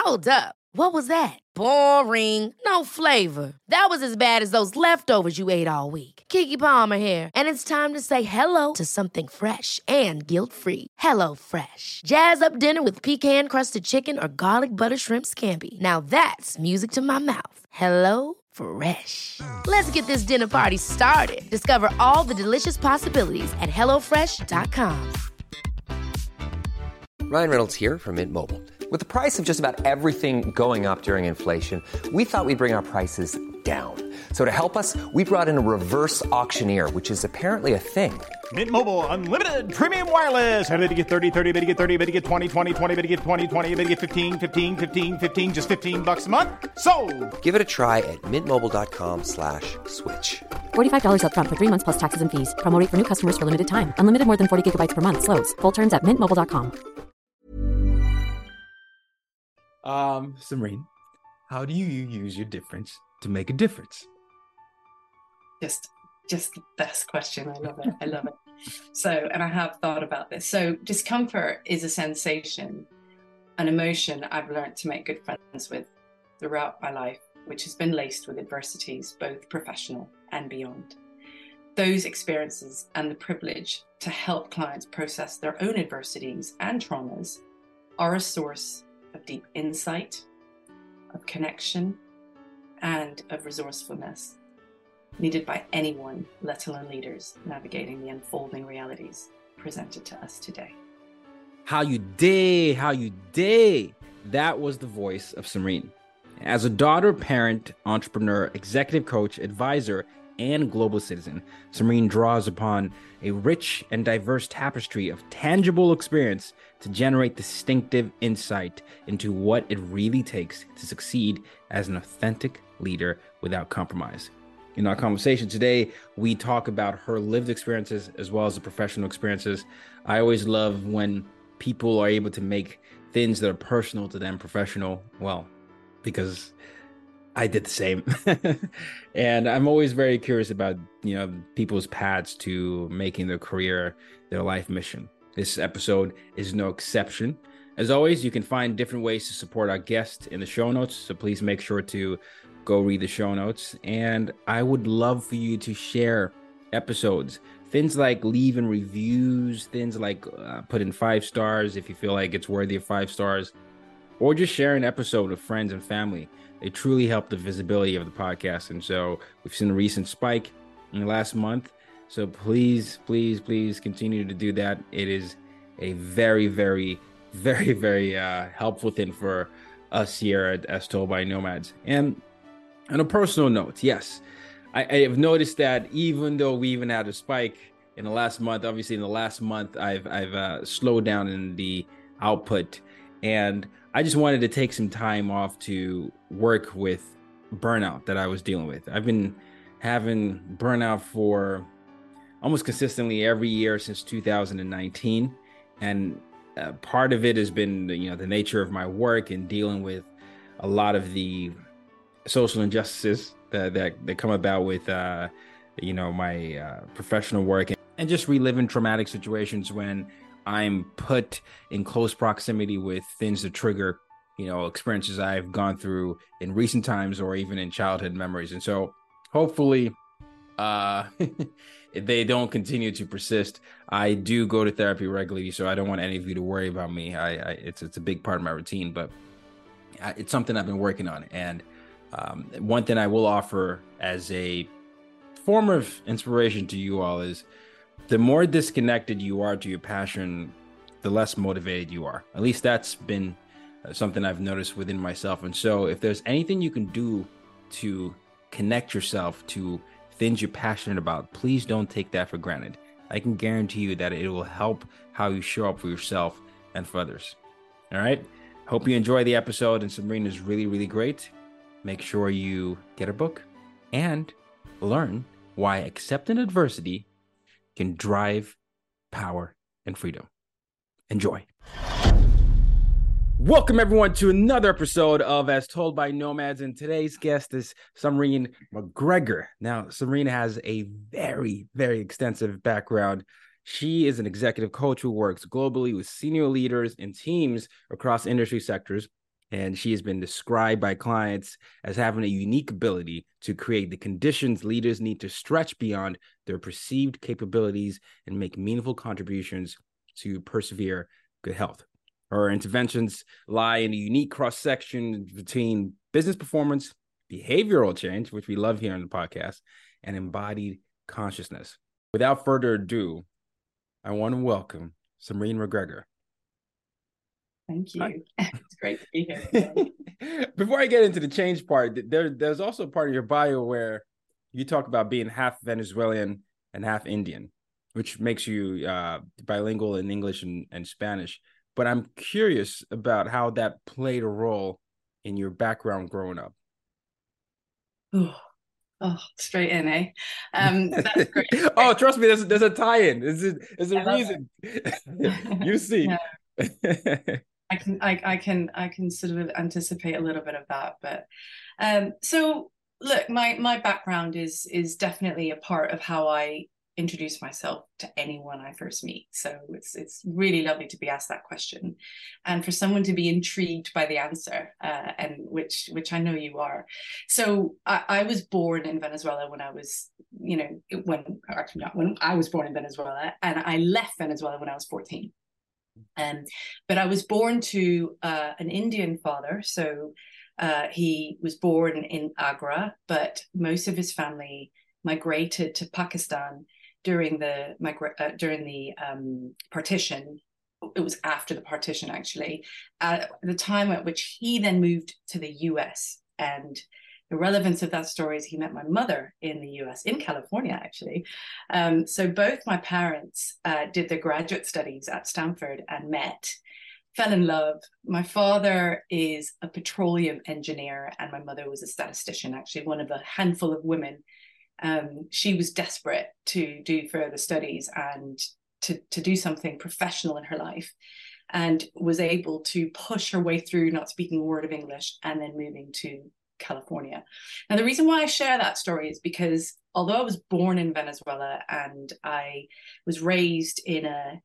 Hold up. What was that? Boring. No flavor. That was as bad as those leftovers you ate all week. Keke Palmer here, and it's time to say hello to something fresh and guilt-free. Hello Fresh. Jazz up dinner with pecan-crusted chicken or garlic butter shrimp scampi. Now that's music to my mouth. Hello Fresh. Let's get this dinner party started. Discover all the delicious possibilities at hellofresh.com. Ryan Reynolds here from Mint Mobile. With the price of just about everything going up during inflation, we thought we'd bring our prices down. So to help us, we brought in a reverse auctioneer, which is apparently a thing. Mint Mobile Unlimited Premium Wireless. How to get 30, 30, bit to get 30, bit to get 20, 20, 20, bit to get 20, 20, bit to get 15, 15, 15, 15, just $15 a month? Sold! Give it a try at mintmobile.com/switch. $45 up front for 3 months plus taxes and fees. Promo rate for new customers for limited time. Unlimited more than 40 gigabytes per month. Slows full terms at mintmobile.com. Samreen, how do you use your difference to make a difference? Just the best question. I love it. I love it. So, and I have thought about this. So discomfort is a sensation, an emotion I've learned to make good friends with throughout my life, which has been laced with adversities, both professional and beyond. Those experiences and the privilege to help clients process their own adversities and traumas are a source of deep insight, of connection, and of resourcefulness needed by anyone, let alone leaders, navigating the unfolding realities presented to us today. How you day? That was the voice of Samreen. As a daughter, parent, entrepreneur, executive coach, advisor, and global citizen, Samreen draws upon a rich and diverse tapestry of tangible experience to generate distinctive insight into what it really takes to succeed as an authentic leader without compromise. In our conversation today, we talk about her lived experiences as well as the professional experiences. I always love when people are able to make things that are personal to them professional, well, because I did the same. And I'm always very curious about, people's paths to making their career their life mission. This episode is no exception. As always, you can find different ways to support our guest in the show notes. So please make sure to go read the show notes. And I would love for you to share episodes. Things like leaving reviews, things like put in 5 stars if you feel like it's worthy of 5 stars, or just share an episode with friends and family. They truly help the visibility of the podcast. And so we've seen a recent spike in the last month. So please continue to do that. It is a very, very, very, very helpful thing for us here at As Told by Nomads. And on a personal note, yes, I have noticed that even though we even had a spike in the last month, obviously in the last month, I've slowed down in the output. And I just wanted to take some time off to work with burnout that I was dealing with. I've been having burnout for almost consistently every year since 2019. And part of it has been, the nature of my work and dealing with a lot of the social injustices that come about with, my professional work and just reliving traumatic situations when I'm put in close proximity with things that trigger, experiences I've gone through in recent times or even in childhood memories. And so hopefully they don't continue to persist. I do go to therapy regularly, so I don't want any of you to worry about me. It's a big part of my routine, but it's something I've been working on. And one thing I will offer as a form of inspiration to you all is the more disconnected you are to your passion, the less motivated you are. At least that's been something I've noticed within myself. And so if there's anything you can do to connect yourself to things you're passionate about, please don't take that for granted. I can guarantee you that it will help how you show up for yourself and for others. All right. Hope you enjoy the episode. And Samreen is really, really great. Make sure you get her book and learn why accepting adversity can drive power and freedom. Enjoy. Welcome, everyone, to another episode of As Told by Nomads. And today's guest is Samreen McGregor. Now, Samreen has a very, very extensive background. She is an executive coach who works globally with senior leaders and teams across industry sectors And she has been described by clients as having a unique ability to create the conditions leaders need to stretch beyond their perceived capabilities and make meaningful contributions to persevere good health. Her interventions lie in a unique cross-section between business performance, behavioral change, which we love here on the podcast, and embodied consciousness. Without further ado, I want to welcome Samreen McGregor. Thank you. It's great to be here. Before I get into the change part, there's also a part of your bio where you talk about being half Venezuelan and half Indian, which makes you bilingual in English and Spanish. But I'm curious about how that played a role in your background growing up. Oh, straight in, eh? That's great. Oh, trust me, there's a tie-in. There's a reason. You see. I can sort of anticipate a little bit of that, but so look, my background is definitely a part of how I introduce myself to anyone I first meet. So it's really lovely to be asked that question, and for someone to be intrigued by the answer, and which I know you are. So I was born in Venezuela when I was, when I was born in Venezuela, and I left Venezuela when I was 14. But I was born to an Indian father, so he was born in Agra, but most of his family migrated to Pakistan during the partition. It was after the partition, actually, at the time at which he then moved to the US. And the relevance of that story is he met my mother in the US, in California, actually. So both my parents did their graduate studies at Stanford and met, fell in love. My father is a petroleum engineer and my mother was a statistician, actually one of a handful of women. She was desperate to do further studies and to do something professional in her life, and was able to push her way through not speaking a word of English and then moving to California. Now, the reason why I share that story is because although I was born in Venezuela and I was raised in a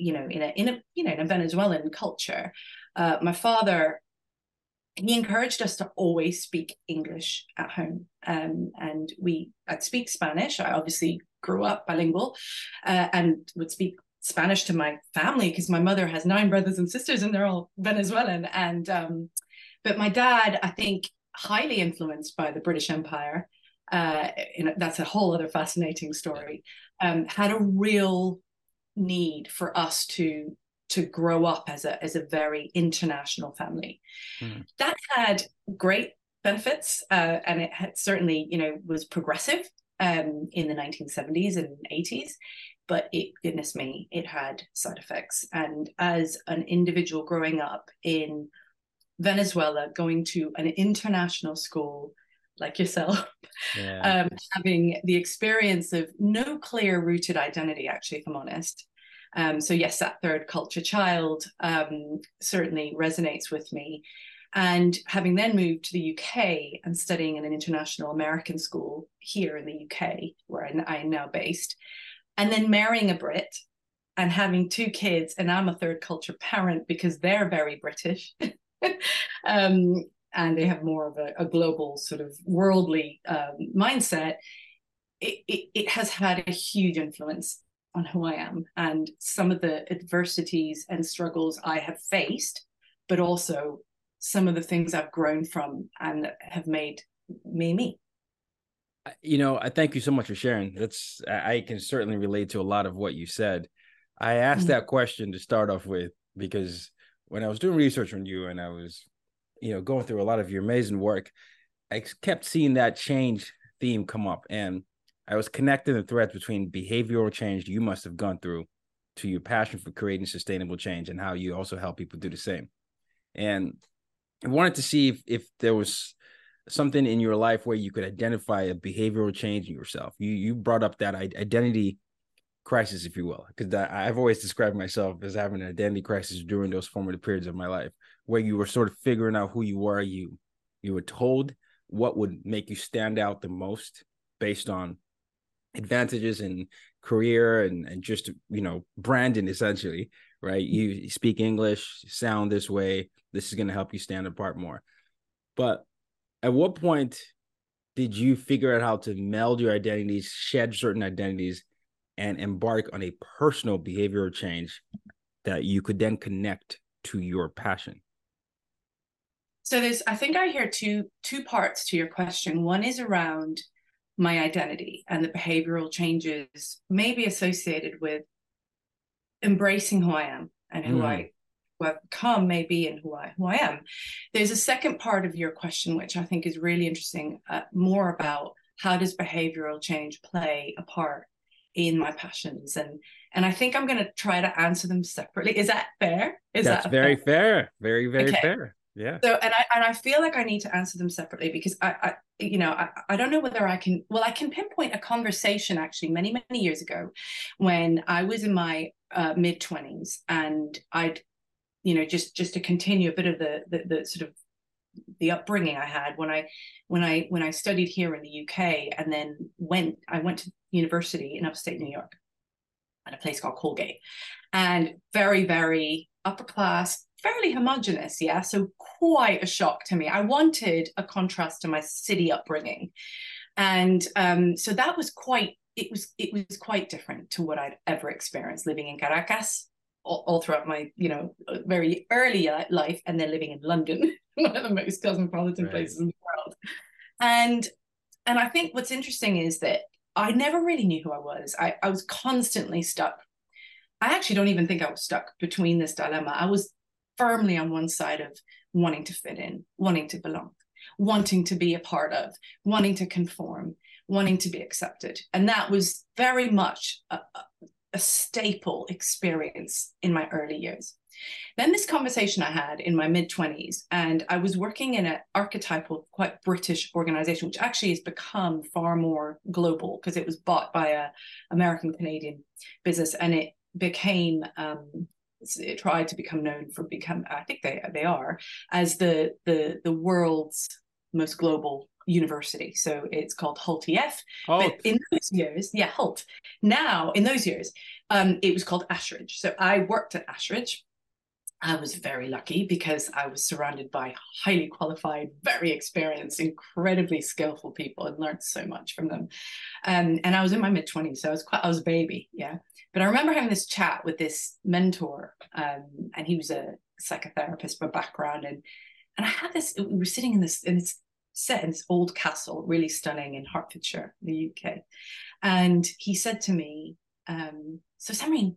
Venezuelan culture, my father, he encouraged us to always speak English at home, and I'd speak Spanish. I obviously grew up bilingual, and would speak Spanish to my family because my mother has 9 brothers and sisters and they're all Venezuelan. And but my dad, I think, highly influenced by the British Empire, that's a whole other fascinating story, had a real need for us to grow up as a very international family. That had great benefits, and it had certainly, was progressive in the 1970s and 80s, but goodness me, it had side effects. And as an individual growing up in Venezuela, going to an international school like yourself, having the experience of no clear rooted identity, actually, if I'm honest. So yes, that third culture child certainly resonates with me. And having then moved to the UK and studying in an international American school here in the UK, where I am now based, and then marrying a Brit and having 2 kids, and I'm a third culture parent because they're very British. And they have more of a global sort of worldly mindset. It has had a huge influence on who I am and some of the adversities and struggles I have faced, but also some of the things I've grown from and have made me. I thank you so much for sharing. I can certainly relate to a lot of what you said. I asked that question to start off with because when I was doing research on you and I was, going through a lot of your amazing work, I kept seeing that change theme come up, and I was connecting the threads between behavioral change you must have gone through to your passion for creating sustainable change and how you also help people do the same. And I wanted to see if there was something in your life where you could identify a behavioral change in yourself. You brought up that identity crisis, if you will, because I've always described myself as having an identity crisis during those formative periods of my life, where you were sort of figuring out who you were. You were told what would make you stand out the most based on advantages in career and just, branding, essentially, right? You speak English, sound this way, this is going to help you stand apart more. But at what point did you figure out how to meld your identities, shed certain identities, and embark on a personal behavioral change that you could then connect to your passion? So I think I hear two parts to your question. One is around my identity and the behavioral changes maybe associated with embracing who I am and who I've become maybe, and who I am. There's a second part of your question, which I think is really interesting, more about how does behavioral change play a part in my passions. And I think I'm going to try to answer them separately. Is that fair? That's very fair. Very, very fair. Yeah. So, and I feel like I need to answer them separately because I don't know whether I can pinpoint a conversation actually many years ago when I was in my mid-20s, and I'd, just to continue a bit of the sort of the upbringing I had when I studied here in the UK, and then I went to university in upstate New York at a place called Colgate, and very, very upper class, fairly homogenous, yeah. So quite a shock to me. I wanted a contrast to my city upbringing, and so that was quite. It was quite different to what I'd ever experienced living in Caracas all throughout my very early life, and then living in London, one of the most cosmopolitan places in the world. And I think what's interesting is that I never really knew who I was. I was constantly stuck. I actually don't even think I was stuck between this dilemma. I was firmly on one side of wanting to fit in, wanting to belong, wanting to be a part of, wanting to conform, wanting to be accepted. And that was very much a staple experience in my early years. Then this conversation I had in my mid-20s, and I was working in an archetypal, quite British organization, which actually has become far more global because it was bought by an American-Canadian business, and it became, it tried to become known for I think they are, as the world's most global university. So it's called Hult EF. But in those years, Hult. Now, in those years, it was called Ashridge. So I worked at Ashridge. I was very lucky because I was surrounded by highly qualified, very experienced, incredibly skillful people, and learned so much from them. And I was in my mid-20s, so I was a baby, yeah. But I remember having this chat with this mentor, and he was a psychotherapist by background, and I had this. We were sitting in this set in this old castle, really stunning, in Hertfordshire, the UK, and he said to me, "So, Samreen,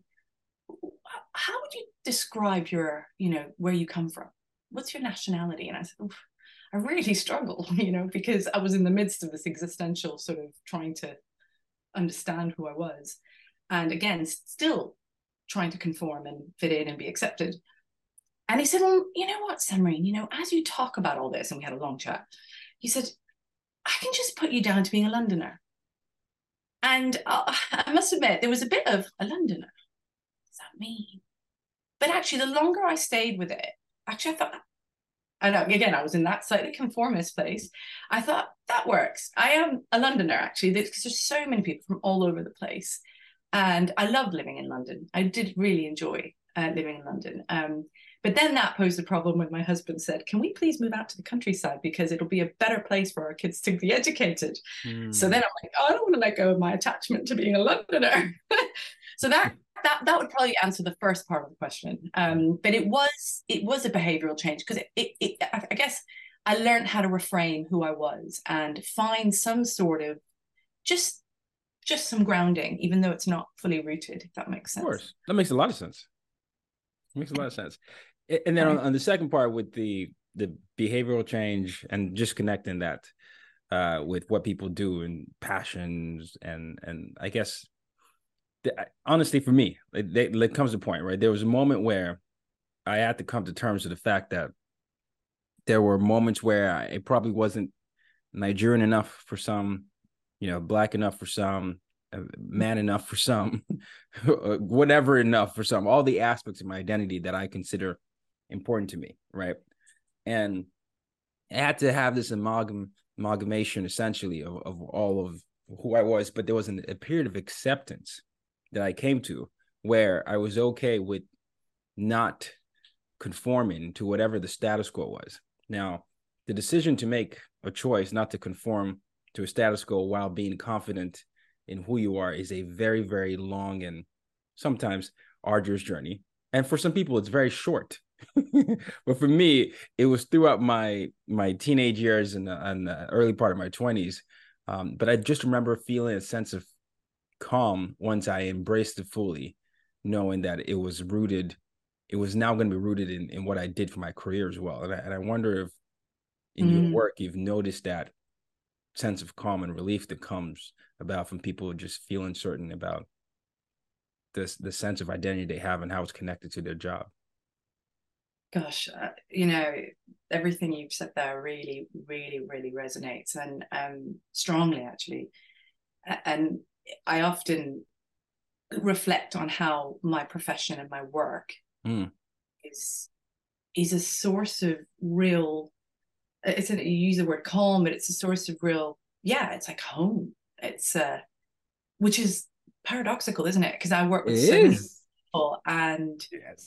how would you describe your, where you come from? What's your nationality?" And I said, "Oof, I really struggle, because I was in the midst of this existential sort of trying to understand who I was. And again, still trying to conform and fit in and be accepted." And he said, "Well, you know what, Samreen, as you talk about all this," and we had a long chat, he said, "I can just put you down to being a Londoner." And I must admit, there was a bit of a Londoner. What does that mean? But actually, the longer I stayed with it, actually, I thought, and again, I was in that slightly conformist place. I thought, that works. I am a Londoner, actually, because there's so many people from all over the place. And I loved living in London. I did really enjoy living in London. But then that posed a problem when my husband said, "Can we please move out to the countryside because it'll be a better place for our kids to be educated?" So then I'm like, "Oh, I don't want to let go of my attachment to being a Londoner." So that would probably answer the first part of the question. But it was a behavioral change because I guess I learned how to reframe who I was and find some sort of just some grounding, even though it's not fully rooted, if that makes sense. Of course. That makes a lot of sense. And then on the second part with the behavioral change and just connecting that with what people do and passions and I guess honestly for me, it comes to a point, right? There was a moment where I had to come to terms with the fact that there were moments where it probably wasn't Nigerian enough for some, Black enough for some, man enough for some, whatever enough for some, all the aspects of my identity that I consider important to me, right? And I had to have this amalgamation essentially of all of who I was, but there was a period of acceptance that I came to where I was okay with not conforming to whatever the status quo was. Now, the decision to make a choice not to conform to a status quo while being confident in who you are is a very, very long and sometimes arduous journey. And for some people, it's very short. But for me, it was throughout my teenage years and the early part of my 20s. But I just remember feeling a sense of calm once I embraced it fully, knowing that it was now going to be rooted in what I did for my career as well. And I wonder if in your work, you've noticed that sense of calm and relief that comes about from people just feeling certain about the sense of identity they have and how it's connected to their job. Gosh, everything you've said there really, really, really resonates, and strongly, actually. And I often reflect on how my profession and my work is a source of real, you use the word calm, but it's a source of real, it's like home. It's which is paradoxical, isn't it? Because I work with so many people, and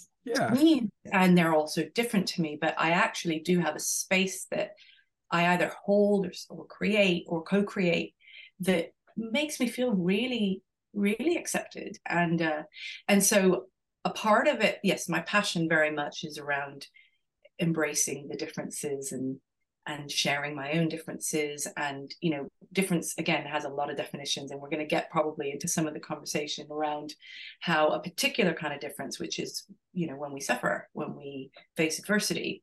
and they're also different to me, but I actually do have a space that I either hold or create or co-create that makes me feel really, really accepted. And so a part of it, yes, my passion very much is around embracing the differences and sharing my own differences. And difference again has a lot of definitions, and we're going to get probably into some of the conversation around how a particular kind of difference, which is when we suffer, when we face adversity,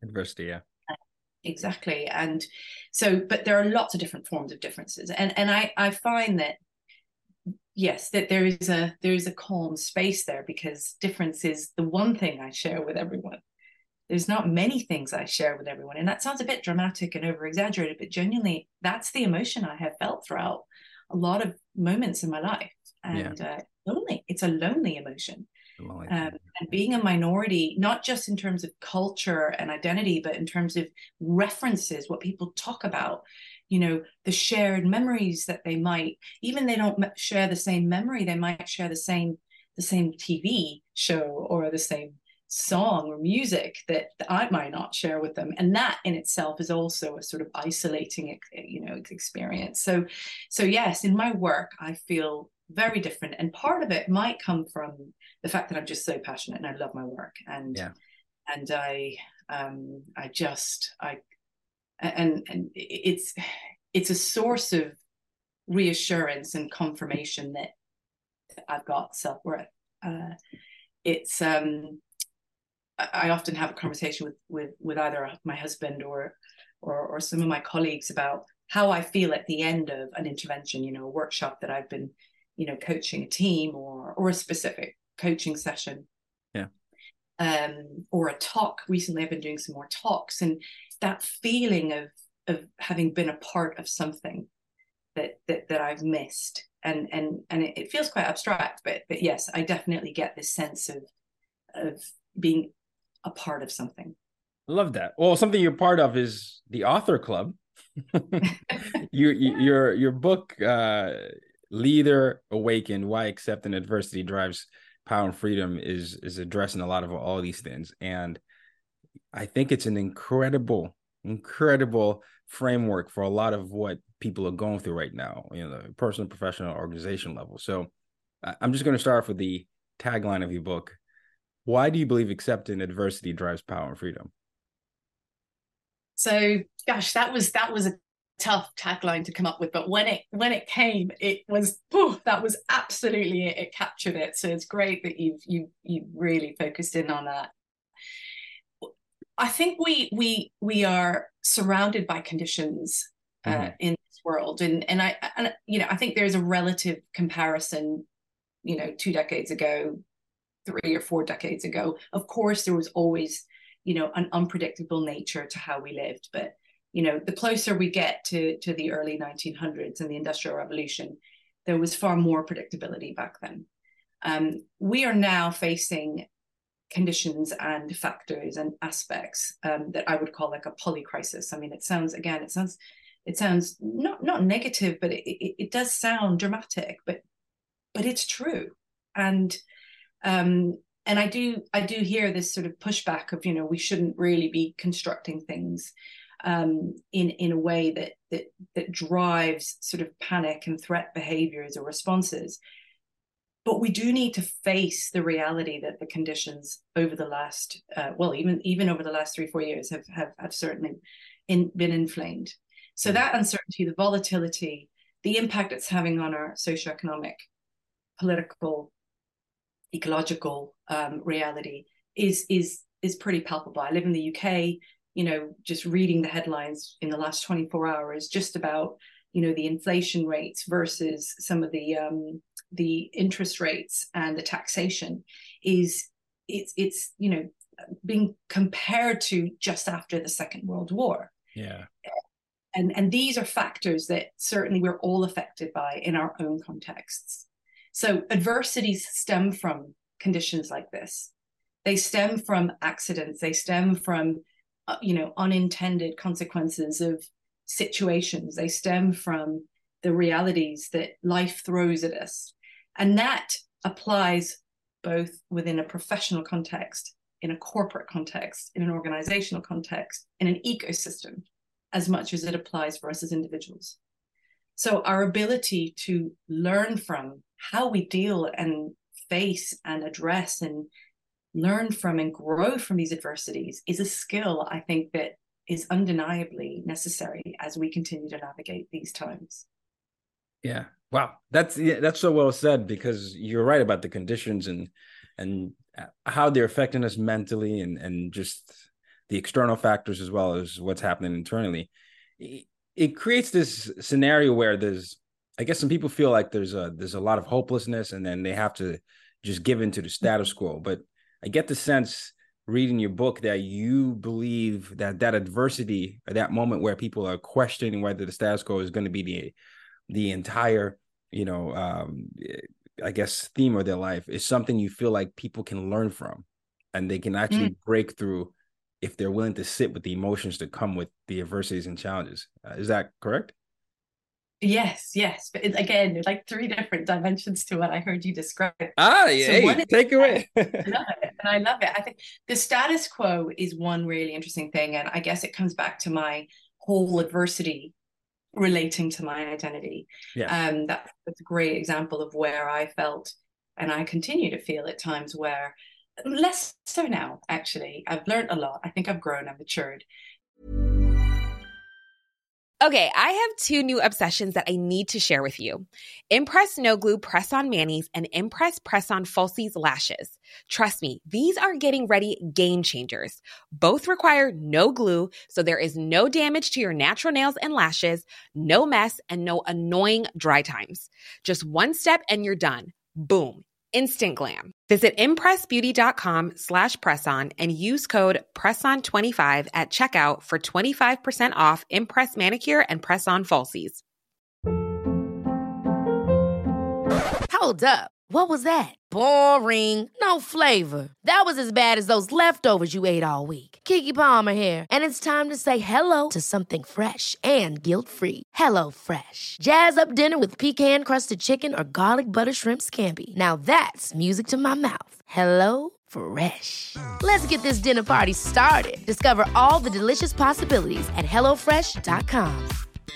exactly. And so, but there are lots of different forms of differences, and I find that yes, that there is a calm space there, because difference is the one thing I share with everyone. There's not many things I share with everyone. And that sounds a bit dramatic and over exaggerated, but genuinely, that's the emotion I have felt throughout a lot of moments in my life. And lonely, it's a lonely emotion. And being a minority, not just in terms of culture and identity, but in terms of references, what people talk about, the shared memories that they might, even they don't share the same memory, they might share the same TV show or the same song or music that I might not share with them, and that in itself is also a sort of isolating experience. So yes, in my work I feel very different, and part of it might come from the fact that I'm just so passionate and I love my work, and it's a source of reassurance and confirmation that I've got self-worth. I often have a conversation with either my husband or some of my colleagues about how I feel at the end of an intervention, a workshop that I've been, coaching a team or a specific coaching session. Or a talk. Recently I've been doing some more talks, and that feeling of having been a part of something that I've missed. And it feels quite abstract, but yes, I definitely get this sense of being a part of something. I love that. Well, something you're part of is the Author Club. Your book, Leader Awakened: Why Accepting Adversity Drives Power and Freedom, is addressing a lot of all these things. And I think it's an incredible framework for a lot of what people are going through right now, personal, professional, organization level. So I'm just going to start off with the tagline of your book. Why do you believe accepting adversity drives power and freedom? So, gosh, that was a tough tagline to come up with, but when it came, it was that was absolutely it. It captured it. So it's great that you really focused in on that. I think we are surrounded by conditions in this world, and I think there's a relative comparison. 2 decades ago, 3 or 4 decades ago, of course, there was always, an unpredictable nature to how we lived. But, the closer we get to the early 1900s and the Industrial Revolution, there was far more predictability back then. We are now facing conditions and factors and aspects that I would call like a polycrisis. I mean, it sounds not negative, but it does sound dramatic, but it's true. And And I do hear this sort of pushback of, we shouldn't really be constructing things in a way that drives sort of panic and threat behaviors or responses. But we do need to face the reality that the conditions over the last, even over the last 3-4 years have certainly been inflamed. So that uncertainty, the volatility, the impact it's having on our socioeconomic, political, ecological reality is pretty palpable. I live in the UK, just reading the headlines in the last 24 hours, just about, the inflation rates versus some of the interest rates and the taxation it's being compared to just after the Second World War. Yeah. And these are factors that certainly we're all affected by in our own contexts. So adversities stem from conditions like this. They stem from accidents. They stem from, unintended consequences of situations. They stem from the realities that life throws at us. And that applies both within a professional context, in a corporate context, in an organizational context, in an ecosystem, as much as it applies for us as individuals. So our ability to learn from how we deal and face and address and learn from and grow from these adversities is a skill, I think, that is undeniably necessary as we continue to navigate these times. Yeah. Wow. That's so well said, because you're right about the conditions and how they're affecting us mentally and just the external factors as well as what's happening internally. It creates this scenario where I guess some people feel like there's a lot of hopelessness, and then they have to just give into the status quo. But I get the sense reading your book that you believe that adversity, or that moment where people are questioning whether the status quo is going to be the entire, I guess, theme of their life, is something you feel like people can learn from, and they can actually break through if they're willing to sit with the emotions that come with the adversities and challenges. Is that correct? Yes. But again, there's like 3 different dimensions to what I heard you describe. Take away. I love it. I think the status quo is one really interesting thing. And I guess it comes back to my whole adversity relating to my identity. Yeah. That's a great example of where I felt, and I continue to feel at times, where less so now, actually. I've learned a lot. I think I've grown, I've matured. Okay, I have 2 new obsessions that I need to share with you. Impress No Glue Press-On Manis and Impress Press-On Falsies Lashes. Trust me, these are getting ready game changers. Both require no glue, so there is no damage to your natural nails and lashes, no mess, and no annoying dry times. Just one step and you're done. Boom. Instant glam. Visit impressbeauty.com/presson and use code PRESSON25 at checkout for 25% off Impress Manicure and Press-On Falsies. Hold up. What was that? Boring. No flavor. That was as bad as those leftovers you ate all week. Keke Palmer here, and it's time to say hello to something fresh and guilt-free. Hello Fresh. Jazz up dinner with pecan-crusted chicken or garlic butter shrimp scampi. Now that's music to my mouth. Hello Fresh. Let's get this dinner party started. Discover all the delicious possibilities at hellofresh.com.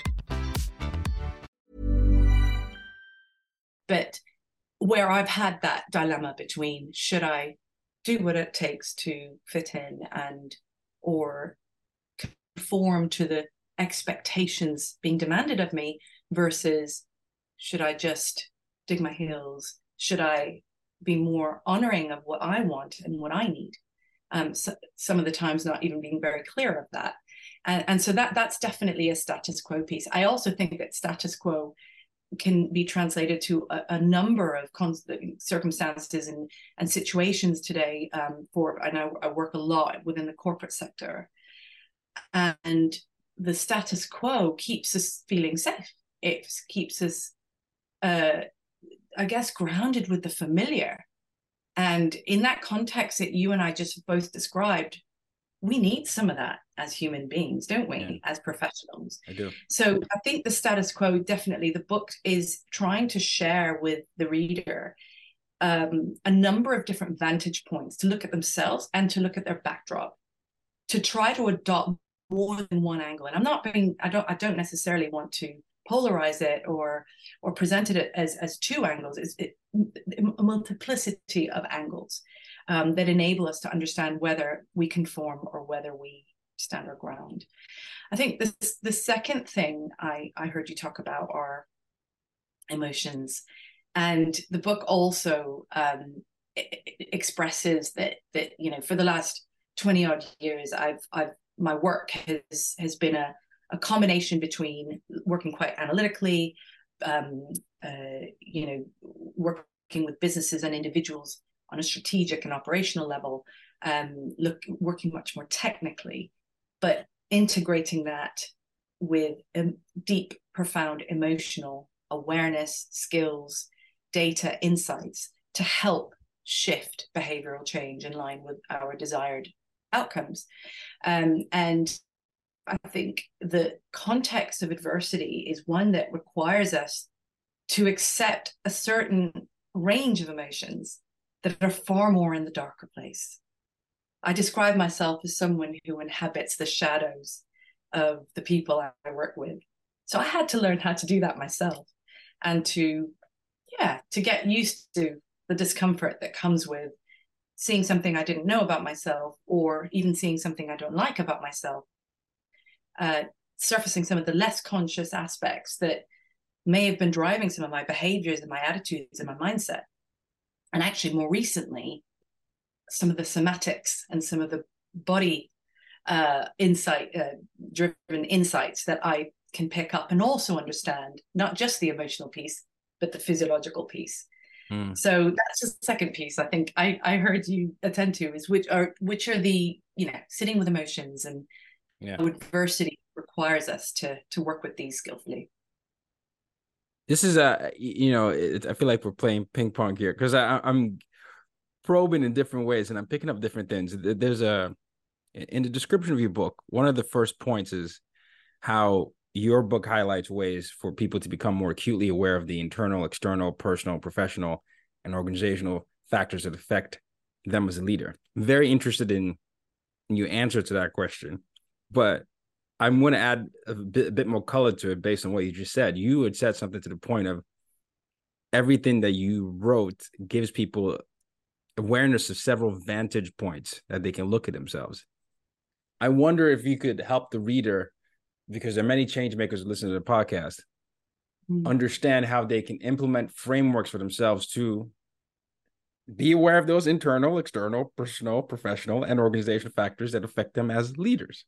But where I've had that dilemma between, should I do what it takes to fit in or conform to the expectations being demanded of me, versus should I just dig my heels? Should I be more honoring of what I want and what I need? So some of the times not even being very clear of that. And so that's definitely a status quo piece. I also think that status quo can be translated to a number of circumstances and situations today. I know I work a lot within the corporate sector, and the status quo keeps us feeling safe. It keeps us, I guess, grounded with the familiar. And in that context that you and I just both described, we need some of that as human beings, don't we? Yeah. As professionals. I do. So I think the status quo, definitely, the book is trying to share with the reader a number of different vantage points to look at themselves and to look at their backdrop, to try to adopt more than one angle. And I don't necessarily want to polarize it or present it as two angles. It's a multiplicity of angles that enable us to understand whether we conform or whether we stand our ground. I think the second thing I heard you talk about are emotions. And the book also expresses that for the last 20 odd years, my work has been a combination between working quite analytically, working with businesses and individuals on a strategic and operational level, working much more technically, but integrating that with a deep, profound emotional awareness, skills, data, insights to help shift behavioral change in line with our desired outcomes. And I think the context of adversity is one that requires us to accept a certain range of emotions that are far more in the darker place. I describe myself as someone who inhabits the shadows of the people I work with. So I had to learn how to do that myself, and to get used to the discomfort that comes with seeing something I didn't know about myself, or even seeing something I don't like about myself, surfacing some of the less conscious aspects that may have been driving some of my behaviors and my attitudes and my mindset. And actually, more recently, some of the somatics and some of the body driven insights that I can pick up and also understand, not just the emotional piece, but the physiological piece. So that's the second piece I think I heard you attend to, is which are the, sitting with emotions, and how adversity requires us to work with these skillfully. This is I feel like we're playing ping pong here, because I'm probing in different ways and I'm picking up different things. There's in the description of your book, one of the first points is how your book highlights ways for people to become more acutely aware of the internal, external, personal, professional, and organizational factors that affect them as a leader. I'm very interested in your answer to that question, but I'm going to add a bit more color to it based on what you just said. You had said something to the point of everything that you wrote gives people awareness of several vantage points that they can look at themselves. I wonder if you could help the reader, because there are many change makers who listen to the podcast, understand how they can implement frameworks for themselves to be aware of those internal, external, personal, professional, and organizational factors that affect them as leaders.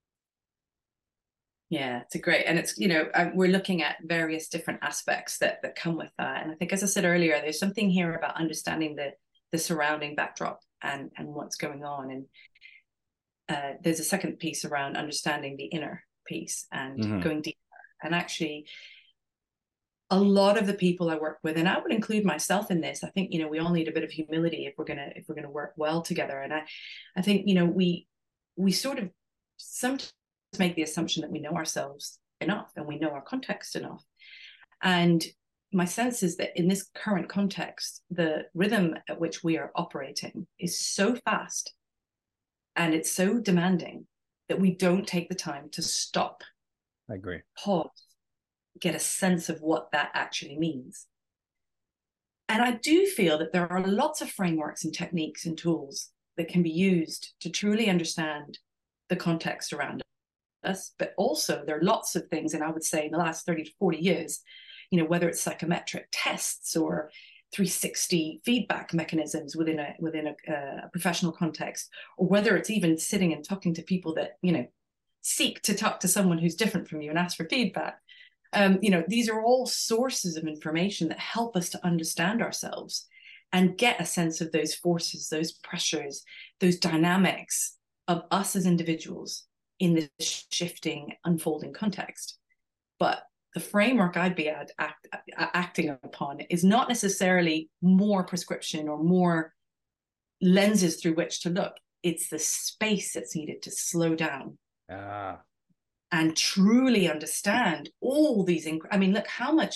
Yeah, it's and it's, we're looking at various different aspects that come with that. And I think, as I said earlier, there's something here about understanding the surrounding backdrop and what's going on. And there's a second piece around understanding the inner piece and going deeper. And actually, a lot of the people I work with, and I would include myself in this, I think, we all need a bit of humility if we're gonna work well together. And I think, we sort of sometimes make the assumption that we know ourselves enough and we know our context enough. And my sense is that in this current context, the rhythm at which we are operating is so fast and it's so demanding that we don't take the time to stop. I agree. Pause, get a sense of what that actually means. And I do feel that there are lots of frameworks and techniques and tools that can be used to truly understand the context around us, but also there are lots of things, and I would say in the last 30 to 40 years, whether it's psychometric tests or 360 feedback mechanisms within a professional context, or whether it's even sitting and talking to people that seek to talk to someone who's different from you and ask for feedback. These are all sources of information that help us to understand ourselves and get a sense of those forces, those pressures, those dynamics of us as individuals in this shifting, unfolding context. But the framework I'd be acting upon is not necessarily more prescription or more lenses through which to look. It's the space that's needed to slow down and truly understand all these. Look how much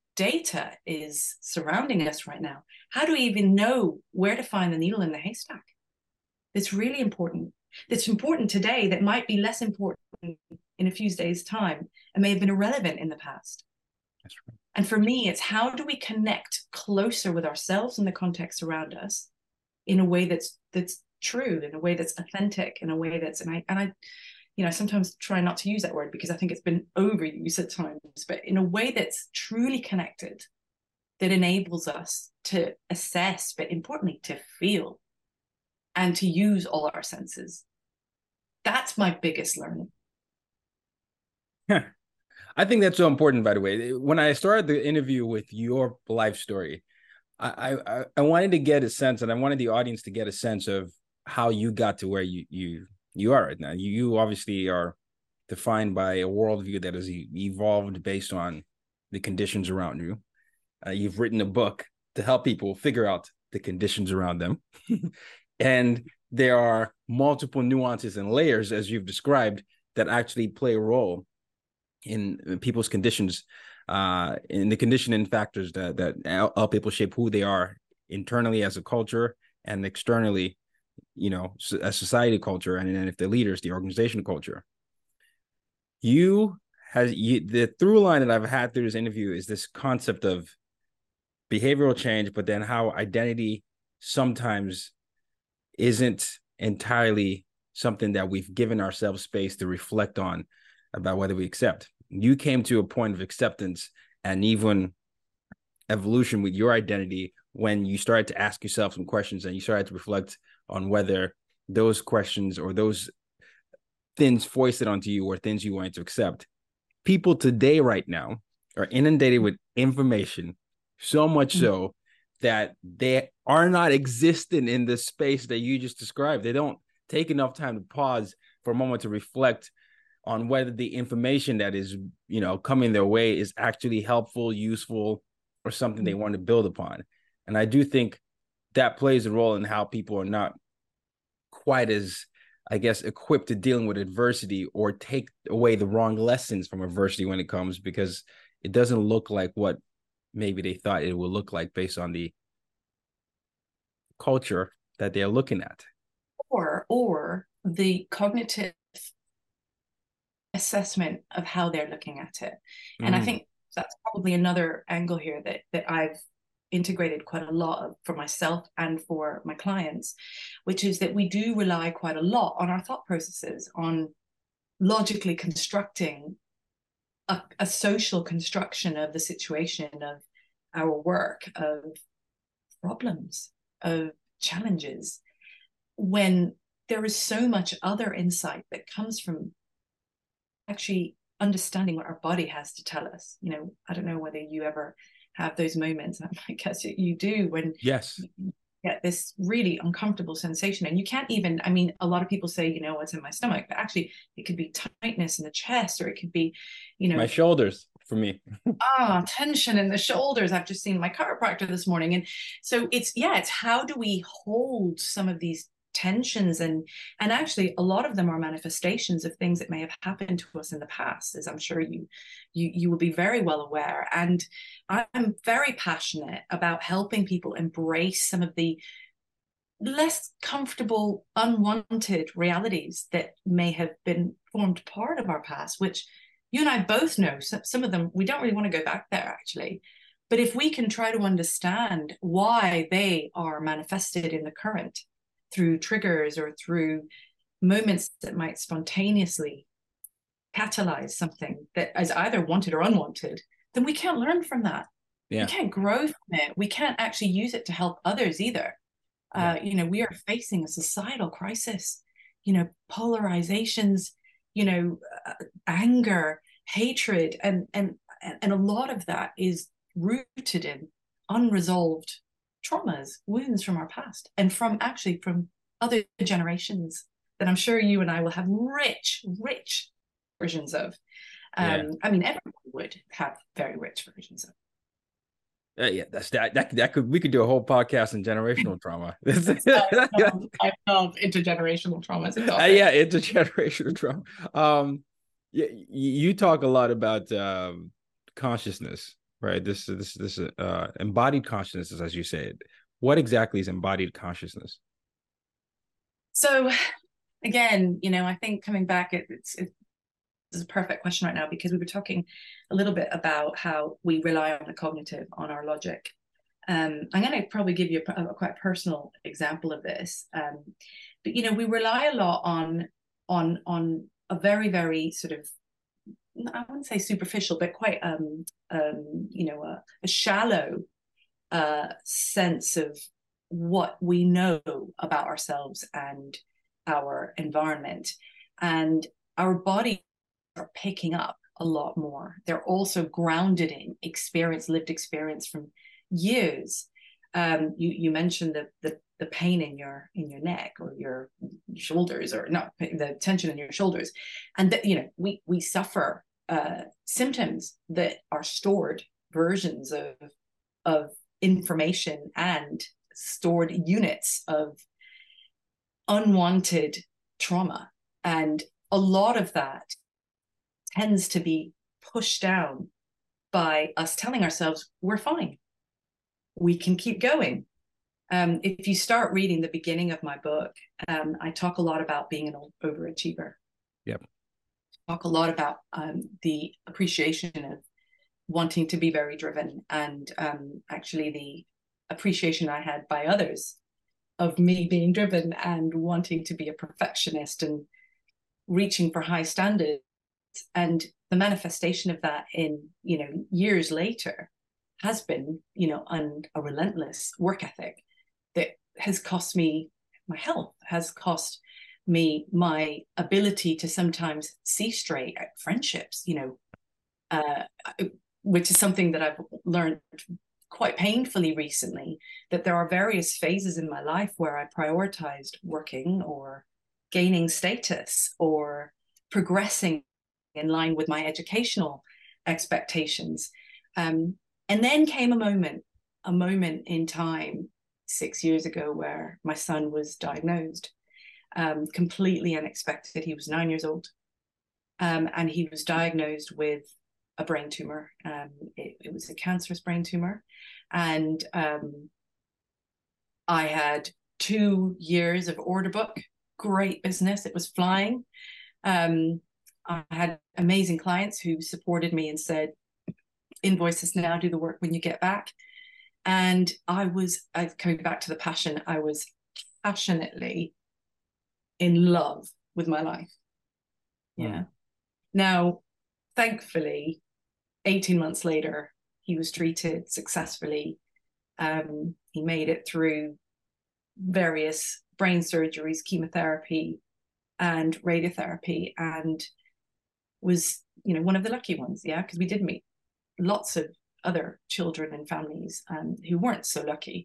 data is surrounding us right now, how do we even know where to find the needle in the haystack? It's really important. That's important today that might be less important in a few days' time and may have been irrelevant in the past. That's right. And for me, it's how do we connect closer with ourselves and the context around us in a way that's true, in a way that's authentic, in a way that's, and I sometimes try not to use that word because I think it's been overused at times, but in a way that's truly connected, that enables us to assess, but importantly, to feel and to use all our senses. That's my biggest learning. I think that's so important, by the way. When I started the interview with your life story, I wanted to get a sense, and I wanted the audience to get a sense of how you got to where you are right now. You obviously are defined by a worldview that has evolved based on the conditions around you. You've written a book to help people figure out the conditions around them. And there are multiple nuances and layers, as you've described, that actually play a role in people's conditions, in the conditioning factors that help people shape who they are internally as a culture and externally, a society culture, and then if they're leaders, the organizational culture. The through line that I've had through this interview is this concept of behavioral change, but then how identity sometimes isn't entirely something that we've given ourselves space to reflect on about whether we accept. You came to a point of acceptance and even evolution with your identity when you started to ask yourself some questions and you started to reflect on whether those questions or those things foisted onto you were things you wanted to accept. People today right now are inundated with information, so much so that they are not existent in the space that you just described. They don't take enough time to pause for a moment to reflect on whether the information that is, coming their way is actually helpful, useful, or something they want to build upon. And I do think that plays a role in how people are not quite as, I guess, equipped to dealing with adversity or take away the wrong lessons from adversity when it comes, because it doesn't look like what maybe they thought it would look like based on the culture that they're looking at. Or the cognitive assessment of how they're looking at it. And I think that's probably another angle here that I've integrated quite a lot of for myself and for my clients, which is that we do rely quite a lot on our thought processes, on logically constructing a social construction of the situation, of our work, of problems, of challenges, when there is so much other insight that comes from actually understanding what our body has to tell us. I don't know whether you ever have those moments, I guess you do, when yes, you get this really uncomfortable sensation and you can't even, a lot of people say, what's in my stomach, but actually it could be tightness in the chest, or it could be, my shoulders for me. Tension in the shoulders. I've just seen my chiropractor this morning. And so it's how do we hold some of these tensions, and actually a lot of them are manifestations of things that may have happened to us in the past, as I'm sure you will be very well aware. And I'm very passionate about helping people embrace some of the less comfortable, unwanted realities that may have been formed part of our past, which you and I both know some of them we don't really want to go back there, actually. But if we can try to understand why they are manifested in the current through triggers or through moments that might spontaneously catalyze something that is either wanted or unwanted, then we can't learn from that. We can't grow from it. We can't actually use it to help others either. We are facing a societal crisis, polarizations, anger, hatred, and a lot of that is rooted in unresolved traumas, wounds from our past, and from other generations that I'm sure you and I will have rich versions of. Everyone would have very rich versions of. We could do a whole podcast on generational trauma. I love intergenerational traumas. Intergenerational trauma. You talk a lot about consciousness right? This embodied consciousness, as you said. What exactly is embodied consciousness? So again, I think coming back, it's a perfect question right now, because we were talking a little bit about how we rely on the cognitive, on our logic. I'm going to probably give you a quite personal example of this. But we rely a lot on a very, very sort of, I wouldn't say superficial, but quite a shallow sense of what we know about ourselves and our environment. And our body are picking up a lot more. They're also grounded in lived experience from years. You mentioned the pain in your neck or your shoulders, or not, the tension in your shoulders, and that we suffer symptoms that are stored versions of information and stored units of unwanted trauma, and a lot of that tends to be pushed down by us telling ourselves we're fine, we can keep going. If you start reading the beginning of my book, I talk a lot about being an overachiever. Yep. Talk a lot about the appreciation of wanting to be very driven, and actually the appreciation I had by others of me being driven and wanting to be a perfectionist and reaching for high standards. And the manifestation of that in years later has been a relentless work ethic that has cost me my health, has cost me my ability to sometimes see straight at friendships, which is something that I've learned quite painfully recently, that there are various phases in my life where I prioritized working or gaining status or progressing in line with my educational expectations. And then came a moment in time 6 years ago where my son was diagnosed, completely unexpected. He was 9 years old, and he was diagnosed with a brain tumor. It was a cancerous brain tumor. And I had 2 years of order book, great business. It was flying. I had amazing clients who supported me and said, invoice us now, do the work when you get back. And coming back to the passion, I was passionately in love with my life. Yeah. Now, thankfully, 18 months later, he was treated successfully. He made it through various brain surgeries, chemotherapy, and radiotherapy, and was one of the lucky ones, because we did meet lots of other children and families who weren't so lucky.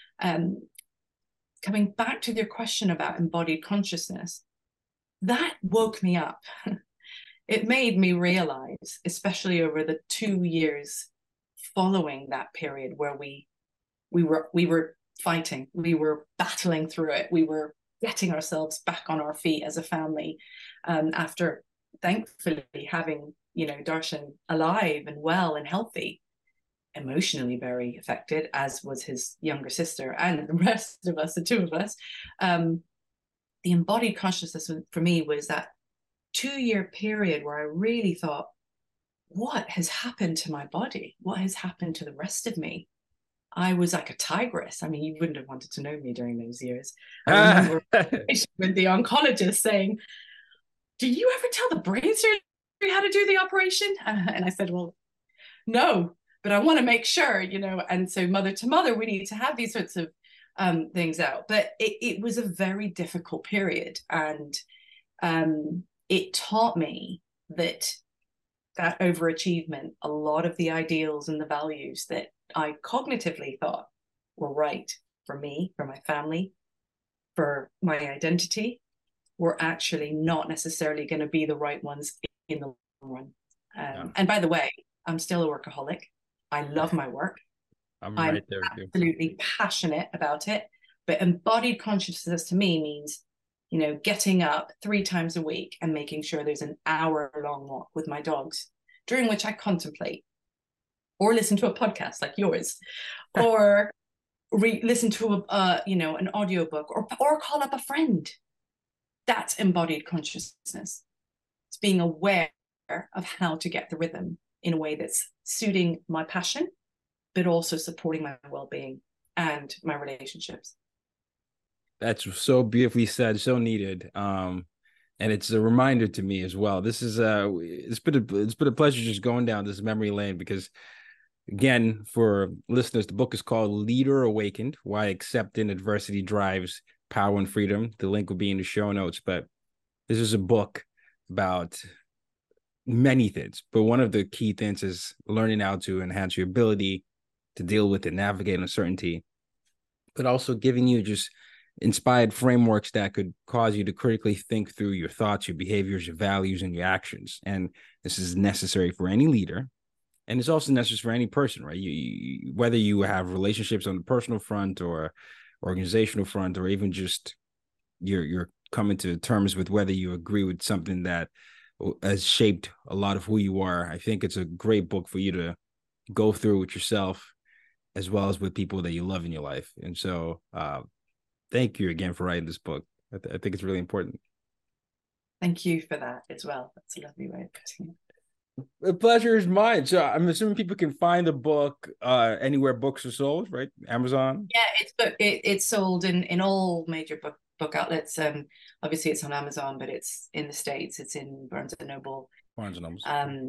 Coming back to your question about embodied consciousness, that woke me up. It made me realize, especially over the 2 years following that period where we were fighting, we were battling through it, we were getting ourselves back on our feet as a family, after thankfully having Darshan alive and well and healthy, emotionally very affected, as was his younger sister and the rest of us, the two of us. The embodied consciousness for me was that 2-year period where I really thought, what has happened to my body? What has happened to the rest of me? I was like a tigress. I mean, you wouldn't have wanted to know me during those years. I remember with the oncologist saying, do you ever tell the brain surgery how to do the operation? And I said, well, no, but I want to make sure, and so mother to mother, we need to have these sorts of things out. But it was a very difficult period. And it taught me that overachievement, a lot of the ideals and the values that I cognitively thought were right for me, for my family, for my identity, were actually not necessarily going to be the right ones in the long run. And by the way, I'm still a workaholic. I love my work. I'm right there with you. Absolutely passionate about it. But embodied consciousness to me means, getting up 3 times a week and making sure there's an hour-long walk with my dogs, during which I contemplate. or listen to a podcast like yours, or listen to an audiobook, or call up a friend. That's embodied consciousness. It's being aware of how to get the rhythm in a way that's suiting my passion, but also supporting my well-being and my relationships. That's so beautifully said, so needed. And it's a reminder to me as well. This is it's been a pleasure just going down this memory lane, because again, for listeners, the book is called Leader Awakened: Why Accepting Adversity Drives Power and Freedom. The link will be in the show notes. But this is a book about many things, but one of the key things is learning how to enhance your ability to deal with and navigate uncertainty, but also giving you just inspired frameworks that could cause you to critically think through your thoughts, your behaviors, your values, and your actions. And this is necessary for any leader, and it's also necessary for any person, right? Whether you have relationships on the personal front or organizational front, or even just you're coming to terms with whether you agree with something that has shaped a lot of who you are. I think it's a great book for you to go through with yourself, as well as with people that you love in your life. And so thank you again for writing this book. I think it's really important. Thank you for that as well. That's a lovely way of putting it. The pleasure is mine. So I'm assuming people can find the book anywhere books are sold, right? Amazon? Yeah, it's sold in all major book outlets. Obviously it's on Amazon, but it's in the States. It's in Barnes & Noble. And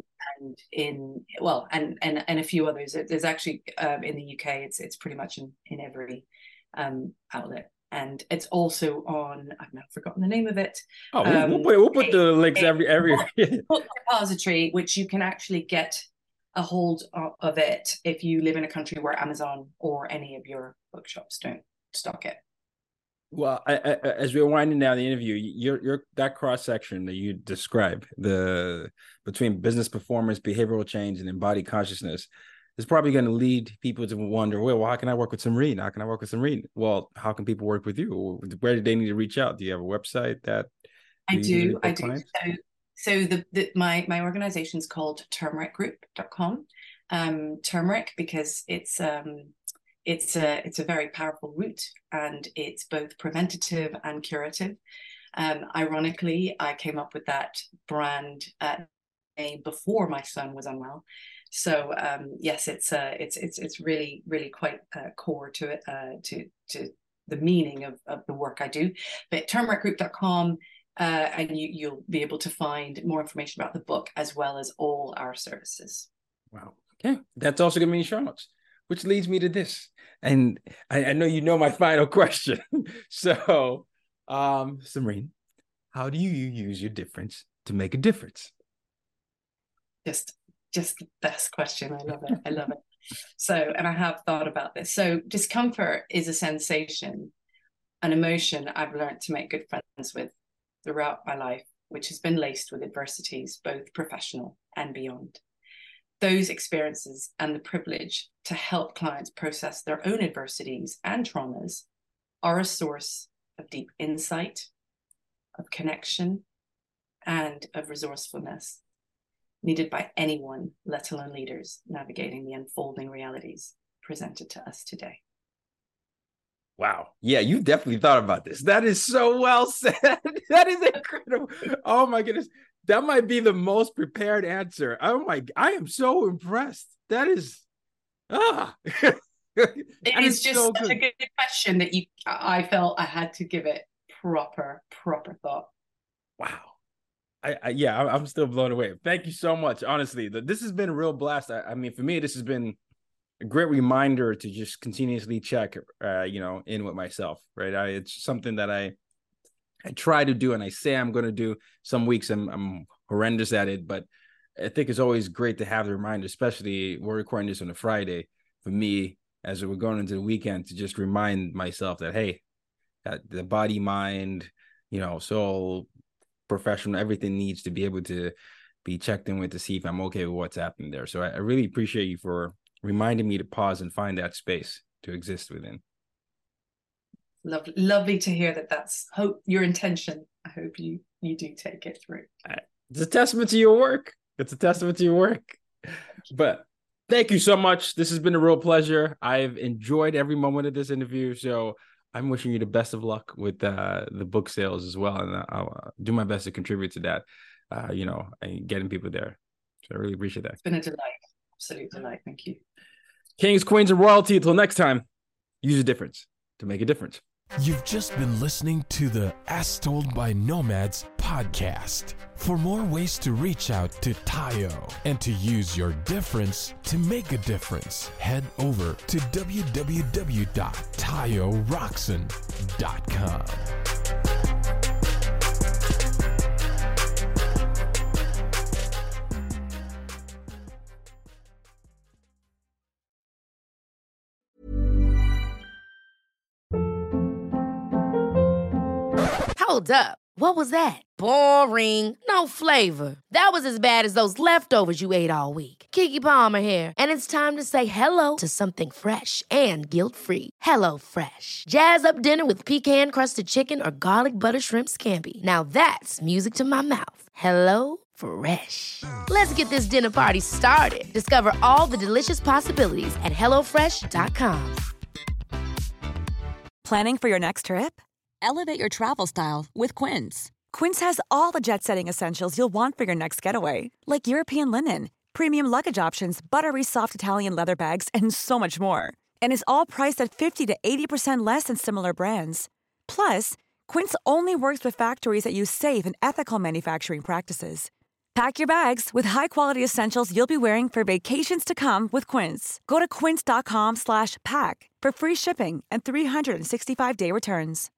a few others. There's actually in the UK, it's pretty much in every outlet. And it's also on, I've now forgotten the name of it. We'll put the links every book repository, which you can actually get a hold of it if you live in a country where Amazon or any of your bookshops don't stock it. Well, as we're winding down the interview, you're that cross section that you describe, the between business performance, behavioral change, and embodied consciousness, is probably going to lead people to wonder, well, how can I work with Simreen? How can I work with Simreen? Well, how can people work with you? Where do they need to reach out? Do you have a website that I do? So my organization is called turmericgroup.com. Turmeric because it's a very powerful root, and it's both preventative and curative. Ironically, I came up with that brand name before my son was unwell. So yes, it's really, really quite core to it, to the meaning of the work I do. But turmericgroup.com, and you'll be able to find more information about the book as well as all our services. Wow. Okay, that's also going to be in show notes, which leads me to this. And I know you know my final question. So, Simreen, how do you use your difference to make a difference? Just the best question. I love it. I love it. So, and I have thought about this. So discomfort is a sensation, an emotion I've learned to make good friends with throughout my life, which has been laced with adversities, both professional and beyond. Those experiences and the privilege to help clients process their own adversities and traumas are a source of deep insight, of connection, and of resourcefulness needed by anyone, let alone leaders, navigating the unfolding realities presented to us today. Wow. Yeah, you definitely thought about this. That is so well said. That is incredible. Oh my goodness. That might be the most prepared answer. Oh my, I am so impressed. That is, it is just so such a good question that I felt I had to give it proper thought. Wow. I'm still blown away. Thank you so much. Honestly, this has been a real blast. I mean, for me, this has been a great reminder to just continuously check, in with myself, right? It's something that I try to do, and I say I'm going to do. Some weeks I'm horrendous at it, but I think it's always great to have the reminder, especially we're recording this on a Friday for me, as we're going into the weekend, to just remind myself that, hey, the body, mind, soul, professional, everything needs to be able to be checked in with to see if I'm okay with what's happening there. So I really appreciate you for reminding me to pause and find that space to exist within. Lovely to hear that's your intention. I hope you do take it through. It's a testament to your work. But Thank you so much. This has been a real pleasure. I've enjoyed every moment of this interview. So I'm wishing you the best of luck with the book sales as well. And I'll do my best to contribute to that, and getting people there. So I really appreciate that. It's been a delight. Absolute delight. Thank you. Kings, queens, and royalty. Until next time, use a difference to make a difference. You've just been listening to the As Told by Nomads podcast. For more ways to reach out to Tayo and to use your difference to make a difference, head over to www.tayoroxen.com. Hold up. What was that? Boring. No flavor. That was as bad as those leftovers you ate all week. Keke Palmer here, and it's time to say hello to something fresh and guilt-free. Hello Fresh. Jazz up dinner with pecan-crusted chicken or garlic butter shrimp scampi. Now that's music to my mouth. Hello Fresh. Let's get this dinner party started. Discover all the delicious possibilities at hellofresh.com. Planning for your next trip? Elevate your travel style with Quince. Quince has all the jet-setting essentials you'll want for your next getaway, like European linen, premium luggage options, buttery soft Italian leather bags, and so much more. And is all priced at 50 to 80% less than similar brands. Plus, Quince only works with factories that use safe and ethical manufacturing practices. Pack your bags with high-quality essentials you'll be wearing for vacations to come with Quince. Go to quince.com/pack for free shipping and 365-day returns.